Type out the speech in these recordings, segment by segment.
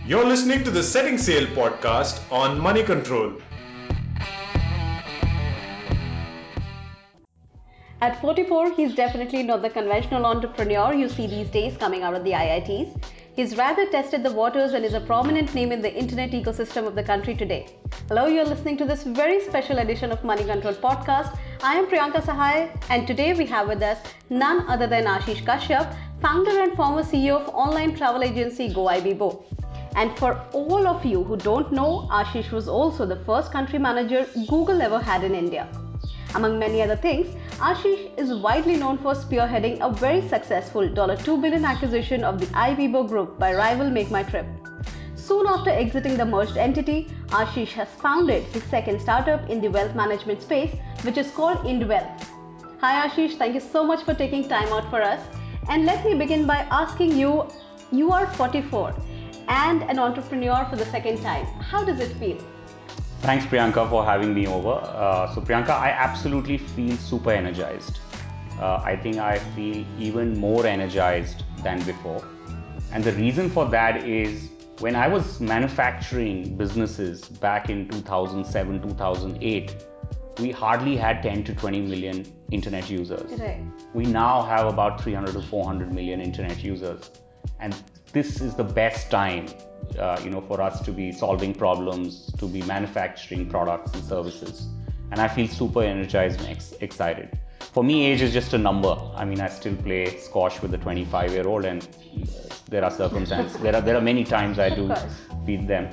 You're listening to the Setting Sail podcast on Money Control. At 44, he's definitely not the conventional entrepreneur you see these days coming out of the IITs. He's rather tested the waters and is a prominent name in the internet ecosystem of the country today. Hello, you're listening to this very special edition of Money Control podcast. I am Priyanka Sahai, and today we have with us none other than Ashish Kashyap, founder and former CEO of online travel agency GoIBibo. And for all of you who don't know, Ashish was also the first country manager Google ever had in India. Among many other things, Ashish is widely known for spearheading a very successful $2 billion acquisition of the iBibo group by rival MakeMyTrip. Soon after exiting the merged entity, Ashish has founded his second startup in the wealth management space, which is called IndWealth. Hi Ashish, thank you so much for taking time out for us. And let me begin by asking you, you are 44 and an entrepreneur for the second time. How does it feel? Thanks, Priyanka, for having me over. So, Priyanka, I absolutely feel super energized. I think I feel even more energized than before. And the reason for that is when I was manufacturing businesses back in 2007, 2008, we hardly had 10 to 20 million internet users. Right. We now have about 300 to 400 million internet users. And this is the best time for us to be solving problems, to be manufacturing products and services. And I feel super energized and excited. For me, age is just a number. I mean, I still play squash with a 25-year-old, and there are circumstances. there are many times I do beat them.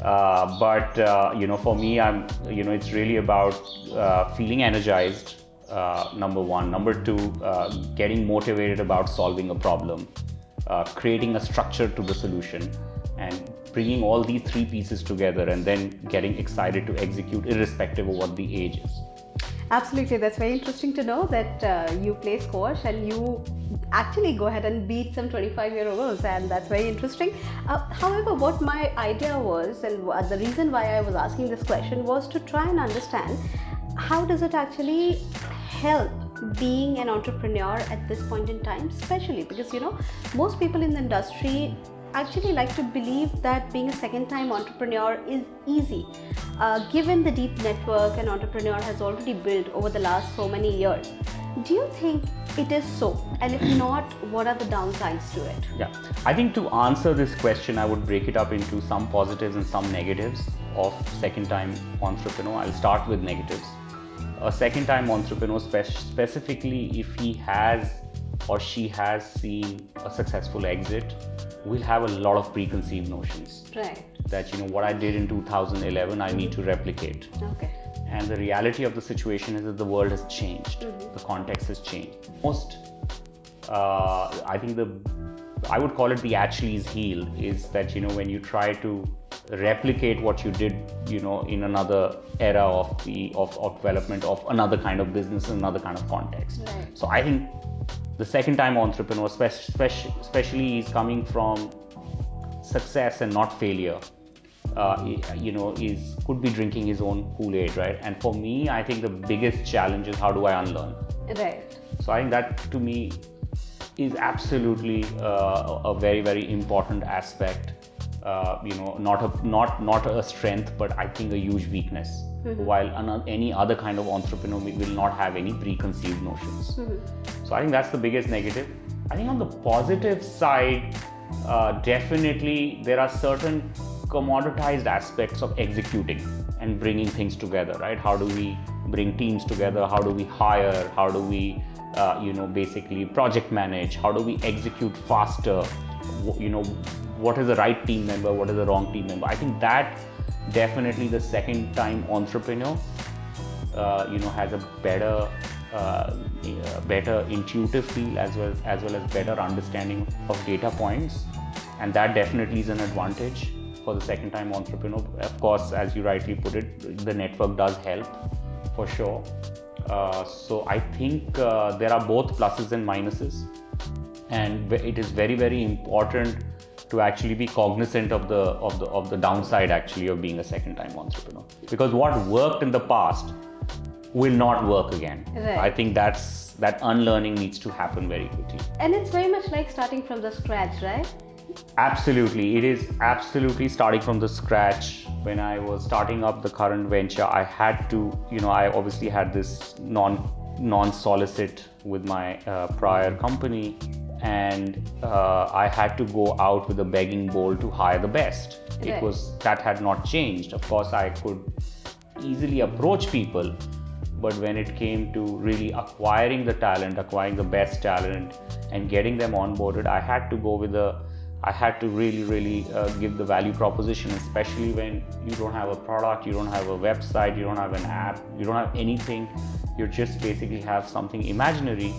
But for me, it's really about feeling energized. Number one. Number two, getting motivated about solving a problem, creating a structure to the solution, and bringing all these three pieces together and then getting excited to execute irrespective of what the age is. Absolutely, that's very interesting to know that you play squash and you actually go ahead and beat some 25-year-olds, and that's very interesting. However, what my idea was, and the reason why I was asking this question was to try and understand how does it actually help being an entrepreneur at this point in time, especially because most people in the industry actually like to believe that being a second time entrepreneur is easy, given the deep network an entrepreneur has already built over the last so many years. Do you think it is so? And if not, what are the downsides to it? Yeah, I think to answer this question, I would break it up into some positives and some negatives of second time entrepreneur. I'll start with negatives. A second time entrepreneur, specifically if he has or she has seen a successful exit, will have a lot of preconceived notions. Right. That what I did in 2011, I need to replicate. Okay. And the reality of the situation is that the world has changed. The context has changed. I think I would call it the Achilles heel is that when you try to replicate what you did in another era of development of another kind of business, another kind of context. Right. So I think the second time entrepreneur, especially is coming from success and not failure, could be drinking his own Kool-Aid, right? And for me, I think the biggest challenge is how do I unlearn? Right. So I think that to me is absolutely a very, very important aspect. Not a strength, but I think a huge weakness. While any other kind of entrepreneur will not have any preconceived notions. So I think that's the biggest negative. I think on the positive side, definitely there are certain commoditized aspects of executing and bringing things together, right? How do we bring teams together? How do we hire? How do we basically project manage? How do we execute faster? What is the right team member? What is the wrong team member? I think that definitely the second time entrepreneur, has a better intuitive feel as well as better understanding of data points, and that definitely is an advantage for the second time entrepreneur. Of course, as you rightly put it, the network does help for sure. So I think there are both pluses and minuses, and it is very, very important to actually be cognizant of the downside actually of being a second time entrepreneur, because what worked in the past will not work again. Right. I think that unlearning needs to happen very quickly. And it's very much like starting from the scratch, right? Absolutely. It is absolutely starting from the scratch. When I was starting up the current venture, I had to, I obviously had this non-solicit with my prior company, and I had to go out with a begging bowl to hire the best. Right. That had not changed. Of course, I could easily approach people, but when it came to really acquiring the best talent and getting them onboarded, I had to really give the value proposition, especially when you don't have a product, you don't have a website, you don't have an app, you don't have anything. You just basically have something imaginary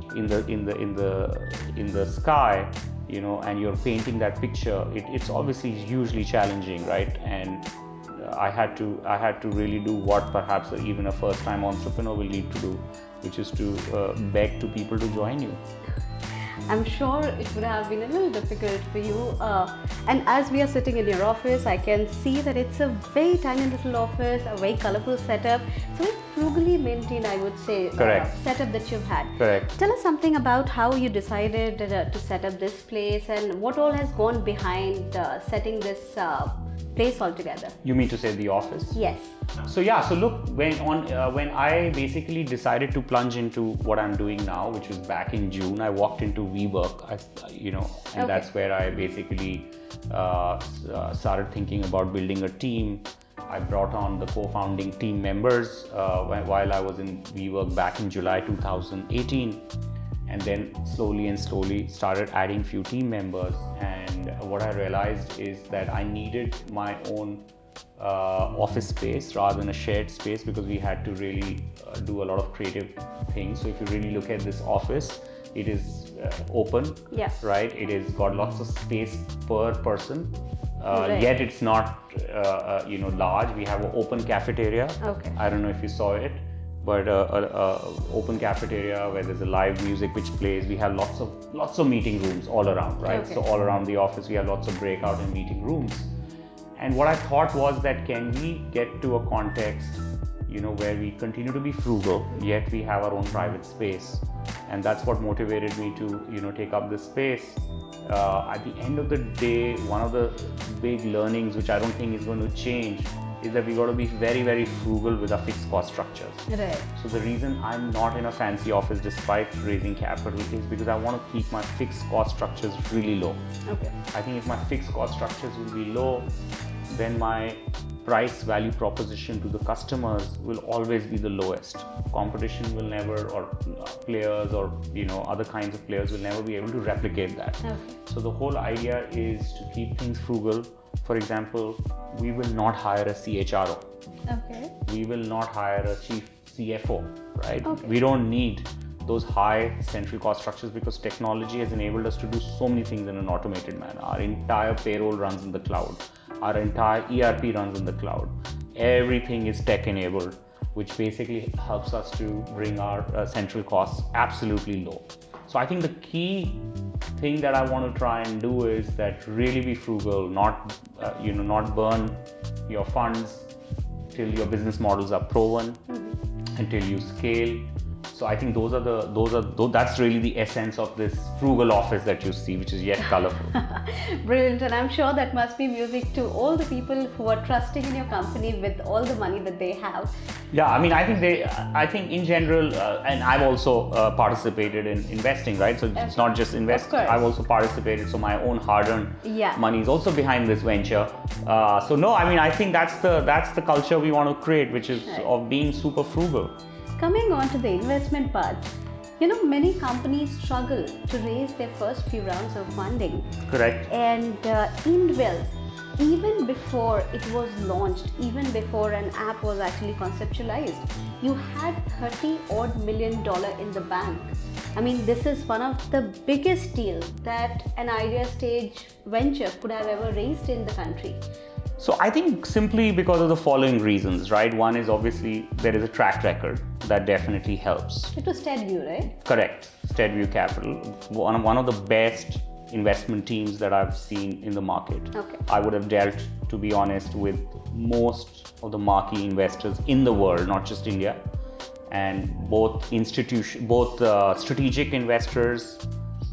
in the sky, and you're painting that picture. It's obviously hugely challenging, right? And I had to really do what perhaps even a first-time entrepreneur will need to do, which is to beg to people to join you. I'm sure it would have been a little difficult for you. And as we are sitting in your office, I can see that it's a very tiny little office, a very colorful setup. So very frugally maintained, I would say, Correct. setup that you've had. Correct. Tell us something about how you decided to set up this place and what all has gone behind setting this place altogether. You mean to say the office? Yes. So yeah, so look, when I basically decided to plunge into what I'm doing now, which was back in June, I walked into WeWork, and Okay. that's where I basically started thinking about building a team. I brought on the co-founding team members while I was in WeWork back in July 2018, and then slowly started adding few team members. And what I realized is that I needed my own office space rather than a shared space, because we had to really do a lot of creative things. So if you really look at this office, it is open, Yeah. right? It has got lots of space per person, Right. yet it's not large. We have an open cafeteria. Okay. I don't know if you saw it, but open cafeteria where there's a live music which plays. We have lots of meeting rooms all around, right? Okay. So all around the office we have lots of breakout and meeting rooms. And what I thought was that, can we get to a context, where we continue to be frugal, yet we have our own private space? And that's what motivated me to, take up this space. At the end of the day, one of the big learnings, which I don't think is going to change, is that we got to be very, very frugal with our fixed cost structures. Right. So the reason I'm not in a fancy office despite raising capital is because I want to keep my fixed cost structures really low. Okay. I think if my fixed cost structures will be low, then my price value proposition to the customers will always be the lowest. Competition will never, or players or other kinds of players will never be able to replicate that. Okay. So the whole idea is to keep things frugal. For example, we will not hire a CHRO. Okay. We will not hire a chief CFO, right? Okay. We don't need those high central cost structures, because technology has enabled us to do so many things in an automated manner. Our entire payroll runs in the cloud. Our entire ERP runs in the cloud. Everything is tech enabled, which basically helps us to bring our central costs absolutely low. So I think the key thing that I want to try and do is that really be frugal, not burn your funds till your business models are proven, until you scale. So I think that's really the essence of this frugal office that you see, which is yet colorful. Brilliant, and I'm sure that must be music to all the people who are trusting in your company with all the money that they have. Yeah, I mean, I think in general, and I've also participated in investing, right? So it's not just investing. course. I've also participated. So my own hard-earned Yeah. money is also behind this venture. So no, I mean, I think that's the culture we want to create, which is Right. of being super frugal. Coming on to the investment part, many companies struggle to raise their first few rounds of funding. Correct. And IndWealth, even before it was launched, even before an app was actually conceptualized, you had $30 odd million in the bank. I mean, this is one of the biggest deals that an idea stage venture could have ever raised in the country. So I think simply because of the following reasons, right? One is obviously there is a track record that definitely helps. It was SteadView, right? Correct. SteadView Capital, one of the best investment teams that I've seen in the market. Okay. I would have dealt, to be honest, with most of the marquee investors in the world, not just India, and both strategic investors,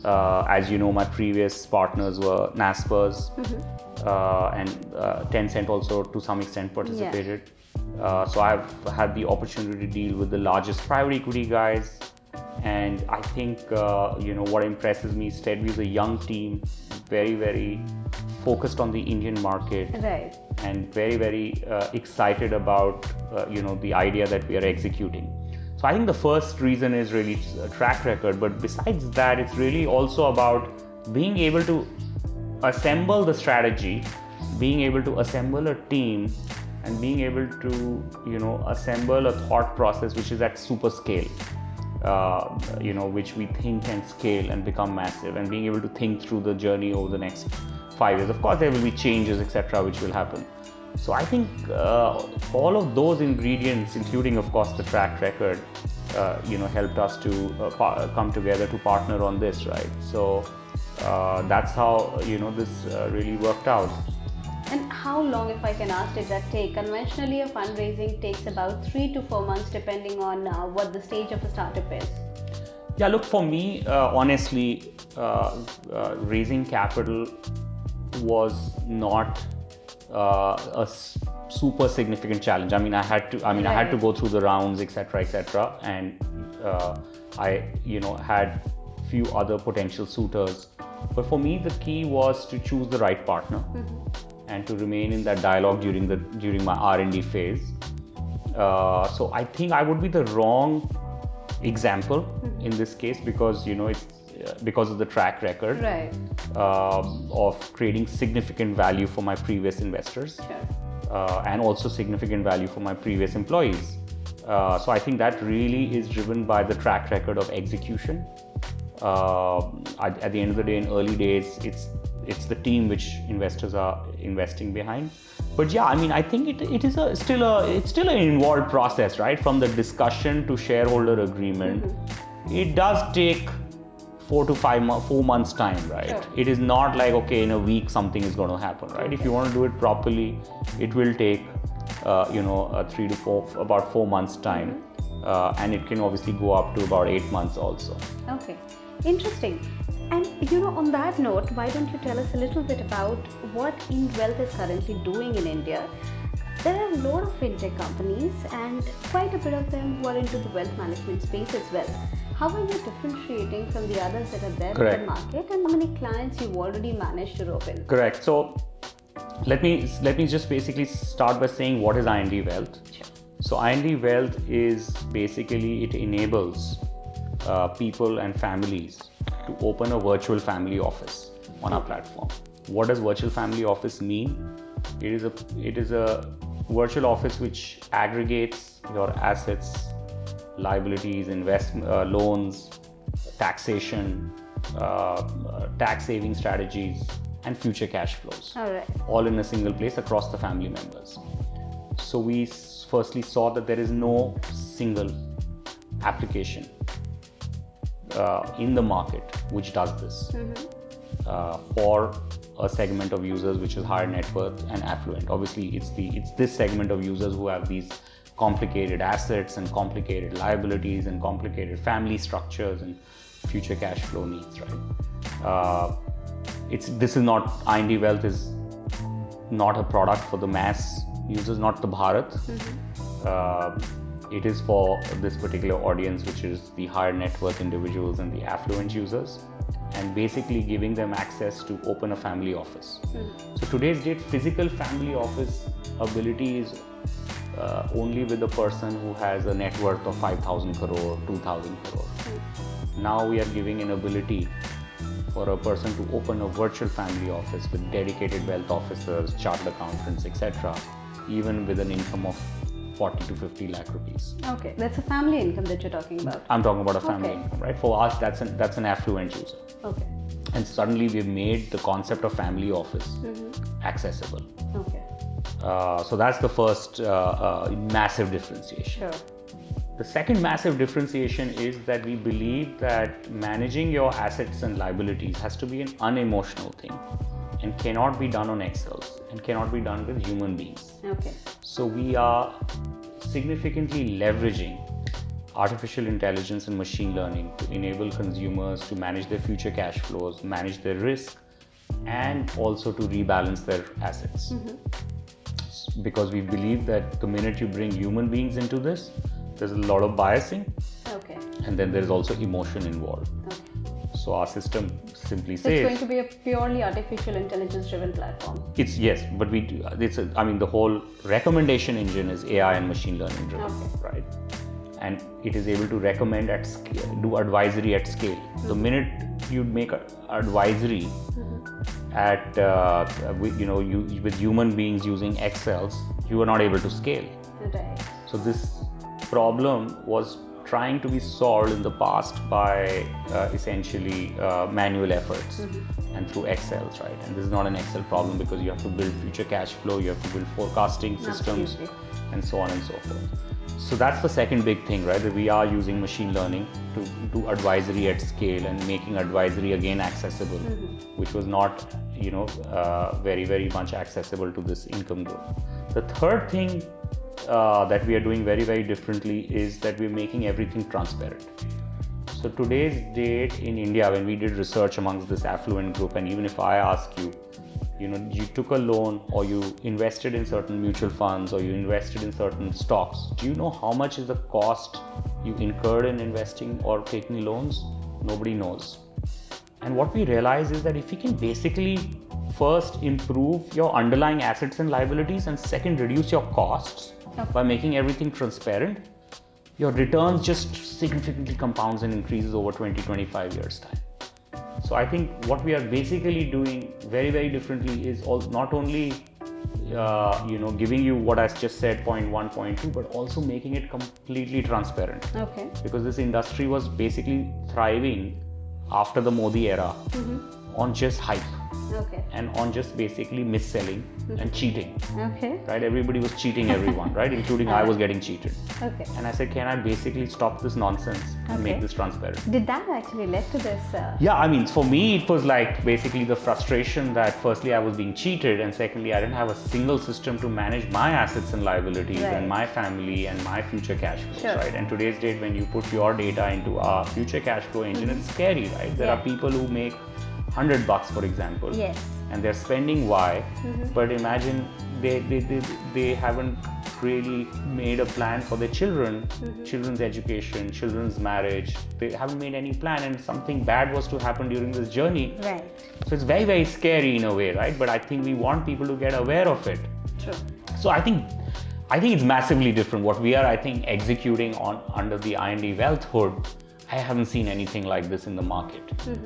As you know, my previous partners were Naspers, and Tencent also to some extent participated. So I've had the opportunity to deal with the largest private equity guys, and I think what impresses me, Steadview is a young team, very, very focused on the Indian market, Right. and very, very excited about the idea that we are executing. So I think the first reason is really a track record, but besides that, it's really also about being able to assemble the strategy, being able to assemble a team, and being able to assemble a thought process which is at super scale, which we think can scale and become massive, and being able to think through the journey over the next 5 years. Of course, there will be changes, etc., which will happen. So I think all of those ingredients, including of course the track record, helped us to come together to partner on this, right? So that's how this really worked out. And how long, if I can ask, did that take? Conventionally, a fundraising takes about 3 to 4 months, depending on what the stage of a startup is. Yeah, look, for me, honestly, raising capital was not a super significant challenge. I mean, I had to go through the rounds, etc., and I had few other potential suitors. But for me, the key was to choose the right partner and to remain in that dialogue during my R&D phase. So I think I would be the wrong example in this case, because it's because of the track record, Right. Of creating significant value for my previous investors, and also significant value for my previous employees. So I think that really is driven by the track record of execution. At the end of the day, in early days, it's the team which investors are investing behind. But yeah, I mean, I think it is still an involved process, right? From the discussion to shareholder agreement, it does take 4 to 4 months time, right? Sure. It is not like, okay, in a week something is going to happen, right? If you want to do it properly, it will take 3 to 4, about 4 months time, and it can obviously go up to about 8 months also. Okay, interesting. And on that note, why don't you tell us a little bit about what IndWealth is currently doing in India? There are a lot of fintech companies and quite a bit of them who are into the wealth management space as well. How are you differentiating from the others that are there Correct. in the market, and how many clients you've already managed to rope in? Correct. So let me just basically start by saying what is IND Wealth. Sure. So IND Wealth is basically, it enables people and families to open a virtual family office on our platform. What does virtual family office mean? It is a virtual office which aggregates your assets, liabilities, loans, taxation, tax saving strategies, and future cash flows. All right. All in a single place across the family members. So we firstly saw that there is no single application in the market which does this for a segment of users which is higher net worth and affluent. Obviously, it's this segment of users who have these complicated assets and complicated liabilities and complicated family structures and future cash flow needs, right? This is not, IND Wealth is not a product for the mass users, not the Bharat. It is for this particular audience, which is the higher net worth individuals and the affluent users, and basically giving them access to open a family office. So today's date, physical family office ability is only with a person who has a net worth of 5,000 crore, 2,000 crore. Now we are giving an ability for a person to open a virtual family office with dedicated wealth officers, chartered accountants, etc., even with an income of 40 to 50 lakh rupees. Okay, that's a family income that you're talking about. I'm talking about a family income, right? For us, that's an affluent user. Okay. And suddenly we've made the concept of family office accessible. Okay. So that's the first massive differentiation. Sure. The second massive differentiation is that we believe that managing your assets and liabilities has to be an unemotional thing and cannot be done on Excels and cannot be done with human beings. Okay. So we are significantly leveraging artificial intelligence and machine learning to enable consumers to manage their future cash flows, manage their risk, and also to rebalance their assets. Because we believe that the minute you bring human beings into this, there's a lot of biasing, Okay. and then there's also emotion involved. Okay. So our system simply So it's going says to be a purely artificial intelligence driven platform. it's yes, but the whole recommendation engine is AI and machine learning driven, Okay. right? And it is able to recommend at scale, do advisory at scale. The minute you make advisory at with human beings using Excels, you are not able to scale. Right. So this problem was trying to be solved in the past by essentially manual efforts and through Excels, right? And this is not an Excel problem because you have to build future cash flow, you have to build forecasting systems, Absolutely. and so on and so forth. So that's the second big thing, right? That we are using machine learning to do advisory at scale and making advisory again accessible, which was not, very, very much accessible to this income group. The third thing that we are doing very, very differently is that we're making everything transparent. So today's date in India, when we did research amongst this affluent group, and even if I ask you, you took a loan or you invested in certain mutual funds or you invested in certain stocks, do you know how much is the cost you incurred in investing or taking loans? Nobody knows. And what we realize is that if we can basically first improve your underlying assets and liabilities and second reduce your costs by making everything transparent, your returns just significantly compounds and increases over 20-25 years time. So I think what we are basically doing very, very differently is not only giving you what I just said, point 1, point 2, but also making it completely transparent. Okay. Because this industry was basically thriving after the Modi era on just hype. Okay. And on just basically mis-selling and cheating. Okay. Right? Everybody was cheating everyone, right? Including I was getting cheated. Okay. And I said, can I basically stop this nonsense and make this transparent? Did that actually lead to this? Yeah, I mean, for me, it was like basically the frustration that firstly I was being cheated, and secondly, I didn't have a single system to manage my assets and liabilities and my family and my future cash flows, right? And today's date, when you put your data into our future cash flow engine, it's scary, right? There are people who make $100, for example, and they're spending Y, but imagine they haven't really made a plan for their children, children's education, children's marriage. They haven't made any plan, and something bad was to happen during this journey. Right. So it's very, very scary in a way, right? But I think we want people to get aware of it. True. So I think it's massively different. What we are, I think, executing on under the I&D Wealth hood, I haven't seen anything like this in the market.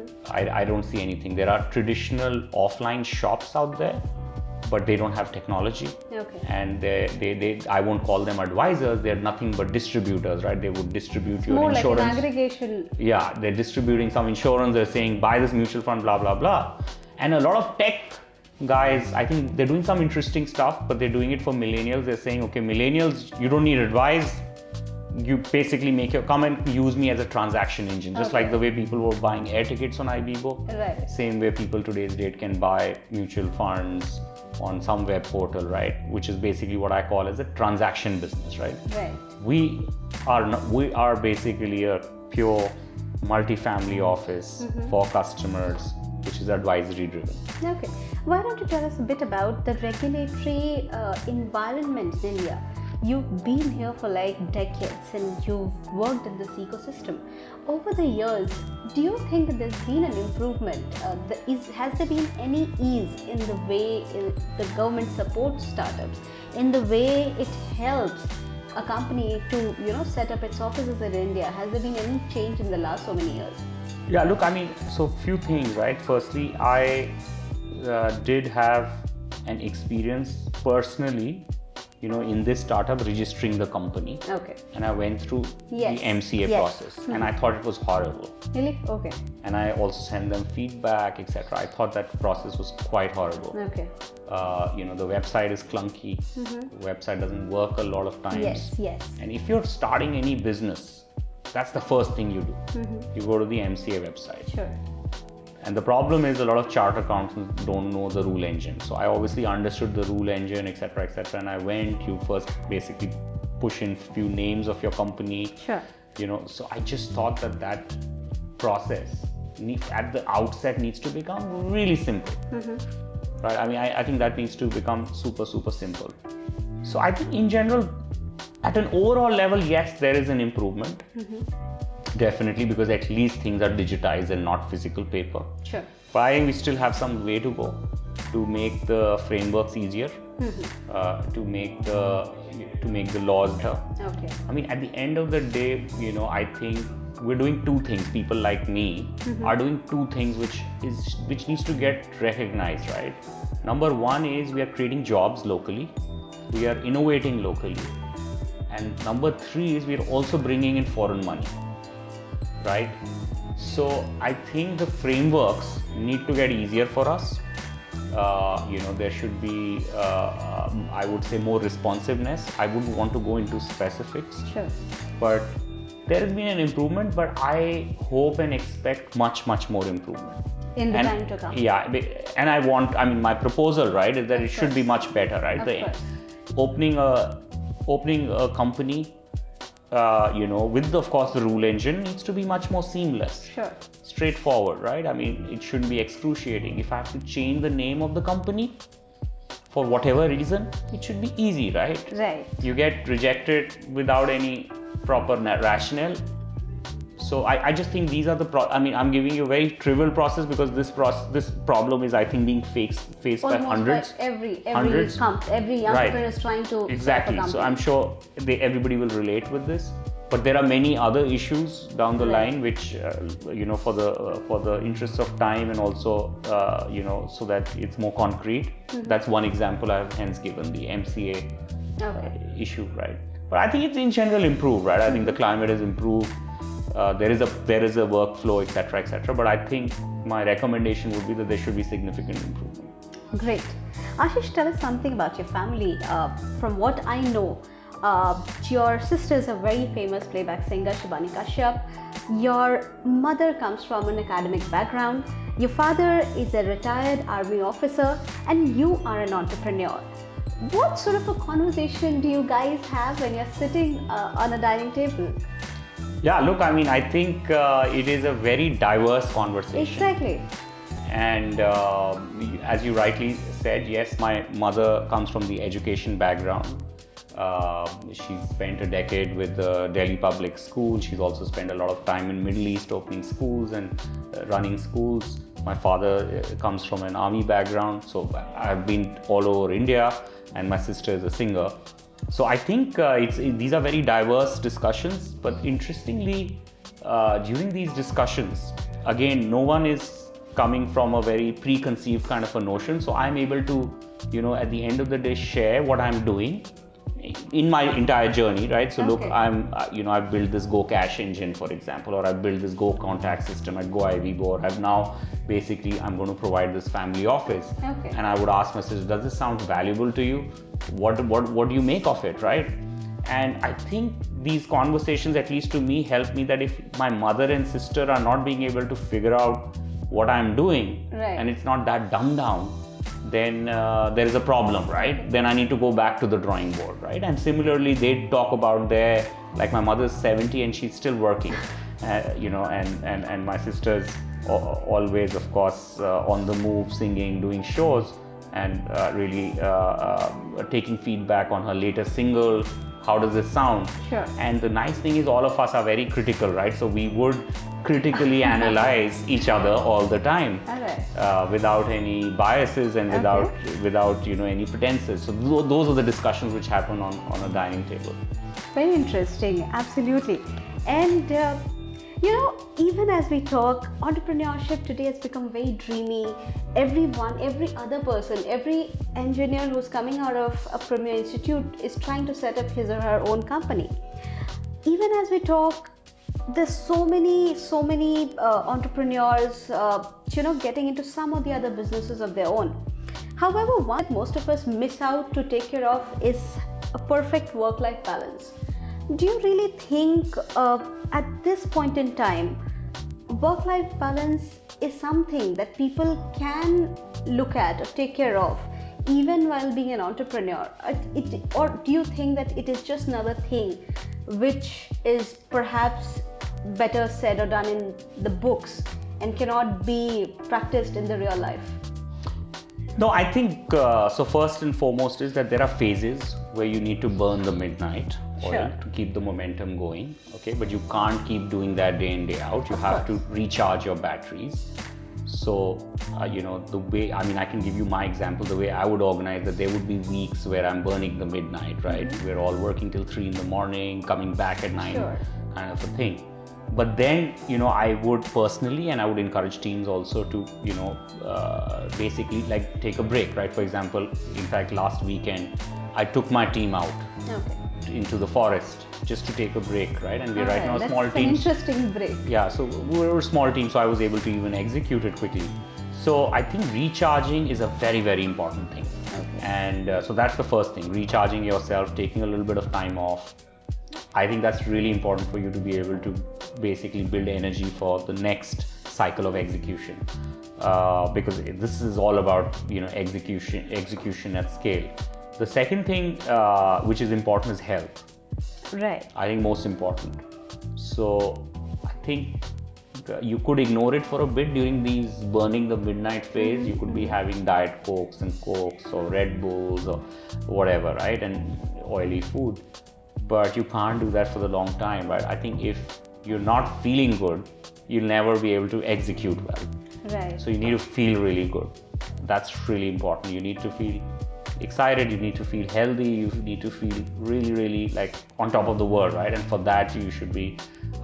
I don't see anything. There are traditional offline shops out there, but they don't have technology. Okay. And I won't call them advisors. They're nothing but distributors, right? They would distribute your more insurance. Like an aggregation. Yeah, they're distributing some insurance. They're saying buy this mutual fund, blah blah blah. And a lot of tech guys, I think they're doing some interesting stuff, but they're doing it for millennials. They're saying, okay, millennials, you don't need advice. You basically come and use me as a transaction engine, just like the way people were buying air tickets on Ibibo. Right. Same way people today's date can buy mutual funds on some web portal, right? Which is basically what I call as a transaction business, right? Right. We are basically a pure multifamily office for customers, which is advisory driven. Okay. Why don't you tell us a bit about the regulatory environment in India? You've been here for like decades and you've worked in this ecosystem. Over the years, do you think that there's been an improvement? Has there been any ease in the way the government supports startups, in the way it helps a company to set up its offices in India? Has there been any change in the last so many years? Yeah, look, I mean, so few things, right? Firstly, I did have an experience personally, in this startup registering the company. Okay. And I went through the MCA process, and I thought it was horrible. Really? Okay. And I also sent them feedback, etc. I thought that process was quite horrible. Okay. The website is clunky. The website doesn't work a lot of times. Yes. And if you're starting any business, that's the first thing you do. You go to the MCA website. Sure. And the problem is a lot of charter accountants don't know the rule engine. So I obviously understood the rule engine, etc., etc. And I went, you first basically push in few names of your company. Sure. So I just thought that process at the outset needs to become really simple. Right? I mean, I think that needs to become super, super simple. So I think in general, at an overall level, yes, there is an improvement. Definitely, because at least things are digitized and not physical paper. Sure. But I think we still have some way to go to make the frameworks easier, to make the laws better. Okay. I mean, at the end of the day, I think we're doing two things. People like me are doing two things which needs to get recognized, right? Number one is we are creating jobs locally, we are innovating locally, and number three is we are also bringing in foreign money, right? So I think the frameworks need to get easier for us. There should be, I would say, more responsiveness. I wouldn't want to go into specifics. Sure. But there has been an improvement, but I hope and expect much, much more improvement. In the time to come. Yeah, and my proposal, right, is that it should be much better, right? Of course. Opening a company, with of course the rule engine needs to be much more seamless. Sure. Straightforward, right? I mean, it shouldn't be excruciating. If I have to change the name of the company for whatever reason, it should be easy, right? Right. You get rejected without any proper rationale. So I just think these are I'm giving you a very trivial process because this problem is, I think, being faced by hundreds. By every hundreds. Every entrepreneur is trying to exactly. set up a So I'm sure everybody will relate with this. But there are many other issues down the line which, for the interest of time and also, so that it's more concrete. That's one example I have hence given, the MCA issue, right? But I think it's in general improved, right? I think the climate has improved. There is a workflow, etc. But I think my recommendation would be that there should be significant improvement. Great. Ashish, tell us something about your family. From what I know, your sister is a very famous playback singer, Shibani Kashyap. Your mother comes from an academic background. Your father is a retired army officer, and you are an entrepreneur. What sort of a conversation do you guys have when you're sitting on a dining table? Yeah, look, I mean, I think it is a very diverse conversation. Exactly. And as you rightly said, yes, my mother comes from the education background. She spent a decade with the Delhi Public School. She's also spent a lot of time in Middle East opening schools and running schools. My father comes from an army background, so I've been all over India, and my sister is a singer. So I think these are very diverse discussions, but interestingly, during these discussions, again, no one is coming from a very preconceived kind of a notion. So I'm able to, at the end of the day, share what I'm doing in my entire journey, right? So look, I've built this Go Cash engine, for example, or I've built this Go contact system at Go IVGO, or I'm going to provide this family office. Okay. And I would ask my sister, does this sound valuable to you? What do you make of it, right? And I think these conversations, at least to me, help me that if my mother and sister are not being able to figure out what I'm doing, right, and it's not that dumbed down, then there is a problem, right? Then I need to go back to the drawing board, right? And similarly, they talk about like my mother's 70 and she's still working, and my sister's always, of course, on the move, singing, doing shows, and really taking feedback on her latest single. How does this sound? Sure. And the nice thing is all of us are very critical, right? So we would critically analyze each other all the time, without any biases and without any pretenses. So those are the discussions which happen on a dining table. Very interesting, absolutely. And even as we talk, entrepreneurship today has become very dreamy. Every other person, every engineer who's coming out of a premier institute is trying to set up his or her own company. Even as we talk, there's so many entrepreneurs, getting into some of the other businesses of their own. However, one that most of us miss out to take care of is a perfect work-life balance. Do you really think at this point in time, work-life balance is something that people can look at or take care of, even while being an entrepreneur? Or do you think that it is just another thing which is perhaps better said or done in the books and cannot be practiced in the real life? No, I think so. First and foremost is that there are phases where you need to burn the midnight oil Sure. to keep the momentum going. Okay, but you can't keep doing that day in day out. You Of have course. to recharge your batteries. So the way, I mean, I can give you my example. The way I would organize that, there would be weeks where I'm burning the midnight. Right, we're all working till 3 in the morning, coming back at 9, Sure. kind of a thing. But then, I would personally, and I would encourage teams also to, basically like take a break, right? For example, in fact, last weekend, I took my team out Okay. into the forest just to take a break, right? And we're right now a That's small an team. interesting break. Yeah, so we were a small team, so I was able to even execute it quickly. So I think recharging is a very, very important thing. Okay. And so that's the first thing, recharging yourself, taking a little bit of time off. I think that's really important for you to be able to basically build energy for the next cycle of execution, because this is all about execution at scale. The second thing which is important is health. Right. I think most important. So I think you could ignore it for a bit during these burning the midnight phase. You could be having diet cokes and cokes or Red Bulls or whatever, right, and oily food. But you can't do that for the long time, right? I think if you're not feeling good, you'll never be able to execute well. Right. So you need to feel really good. That's really important. You need to feel excited, you need to feel healthy, you need to feel really, really like on top of the world, right? And for that, you should be,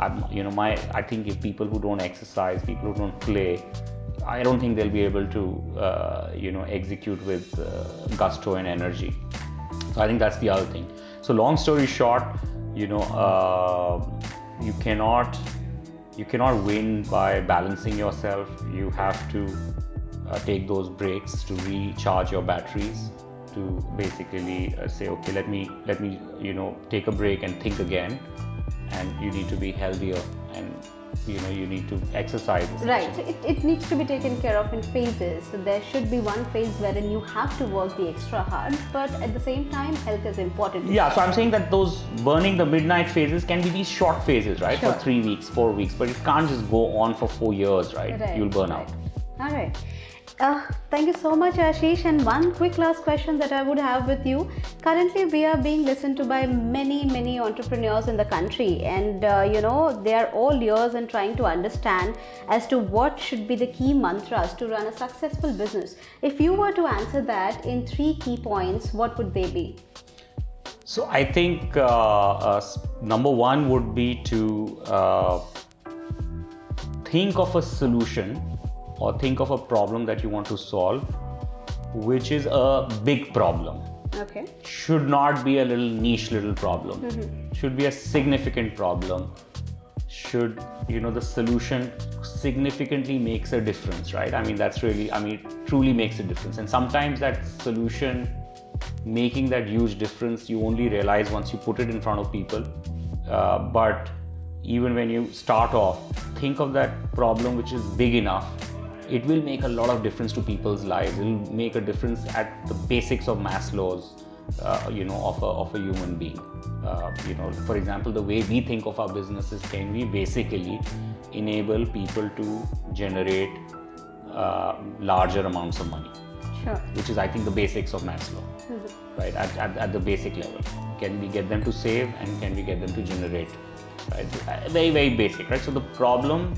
I think if people who don't exercise, people who don't play, I don't think they'll be able to, execute with gusto and energy. So I think that's the other thing. So long story short, you cannot win by balancing yourself. You have to take those breaks to recharge your batteries, to basically say, okay, let me take a break and think again. And you need to be healthier, and you need to exercise. Right. So it needs to be taken care of in phases. So there should be one phase wherein you have to work the extra hard, but at the same time, health is important. Yeah, so I'm saying that those burning the midnight phases can be these short phases, right? Sure. For 3 weeks, 4 weeks, but it can't just go on for 4 years, right? Right, You'll burn right. out. All right. Thank you so much, Ashish. And one quick last question that I would have with you. Currently, we are being listened to by many, many entrepreneurs in the country, and they are all ears and trying to understand as to what should be the key mantras to run a successful business. If you were to answer that in 3 key points, what would they be? So I think number one would be to think of a solution or think of a problem that you want to solve, which is a big problem. Okay. Should not be a little niche little problem. Should be a significant problem. Should, the solution significantly makes a difference, right? It truly makes a difference. And sometimes that solution making that huge difference, you only realize once you put it in front of people. But even when you start off, think of that problem which is big enough. It will make a lot of difference to people's lives. It will make a difference at the basics of Maslow's, of a human being. For example, the way we think of our businesses, can we basically enable people to generate larger amounts of money? Sure. Which is, I think, the basics of Maslow, right? At the basic level, can we get them to save, and can we get them to generate, right? Very, very basic, right? So the problem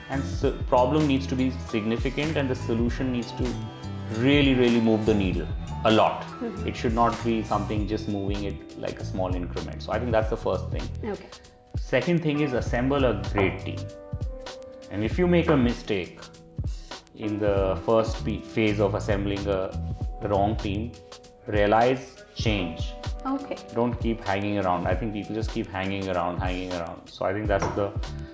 needs to be significant, and the solution needs to really, really move the needle a lot. It should not be something just moving it like a small increment. So I think that's the first thing. Okay. Second thing is assemble a great team. And if you make a mistake in the first phase of assembling the wrong team, realize, change. Okay. Don't keep hanging around. I think people just keep hanging around. So I think that's the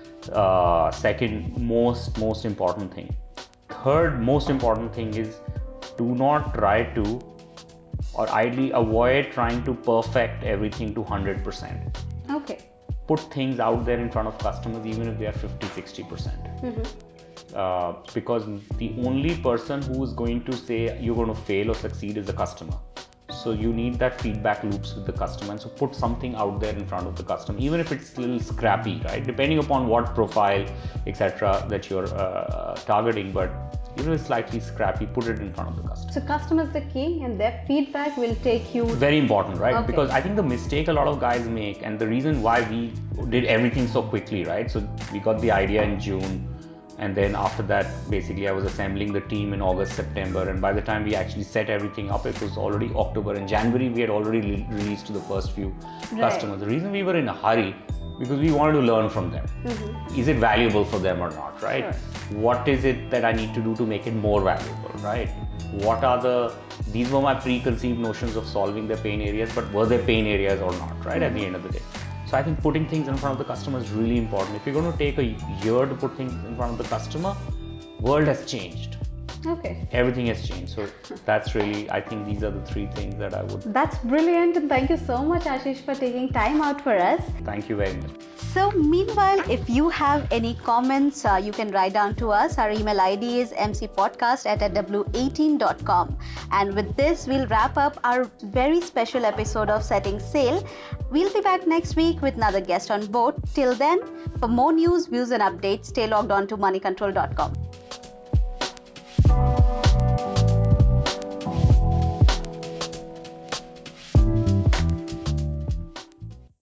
second most important thing. Third most important thing is, do not try to, or ideally avoid trying to perfect everything to 100%. Okay. Put things out there in front of customers even if they are 50-60%. because the only person who is going to say you're going to fail or succeed is the customer. So you need that feedback loops with the customer, and so put something out there in front of the customer, even if it's a little scrappy, right? Depending upon what profile, etc., that you're targeting, but even if it's slightly scrappy, put it in front of the customer. So customer is the king, and their feedback will take you. Very important, right? Okay. Because I think the mistake a lot of guys make, and the reason why we did everything so quickly, right? So we got the idea in June, and then after that, basically I was assembling the team in August, September, and by the time we actually set everything up, it was already October. In January, we had already released to the first few customers. The reason we were in a hurry, because we wanted to learn from them. Is it valuable for them or not, right? Sure. What is it that I need to do to make it more valuable, right? These were my preconceived notions of solving their pain areas, but were they pain areas or not, right? At the end of the day. So I think putting things in front of the customer is really important. If you're going to take a year to put things in front of the customer, world has changed. Okay. Everything has changed. So that's really, I think these are the three things that I would. That's brilliant, and thank you so much, Ashish, for taking time out for us. Thank you very much. So meanwhile, if you have any comments, you can write down to us. Our email ID is mcpodcast@w18.com. And with this, we'll wrap up our very special episode of Setting Sail. We'll be back next week with another guest on board. Till then, for more news, views and updates, stay logged on to moneycontrol.com.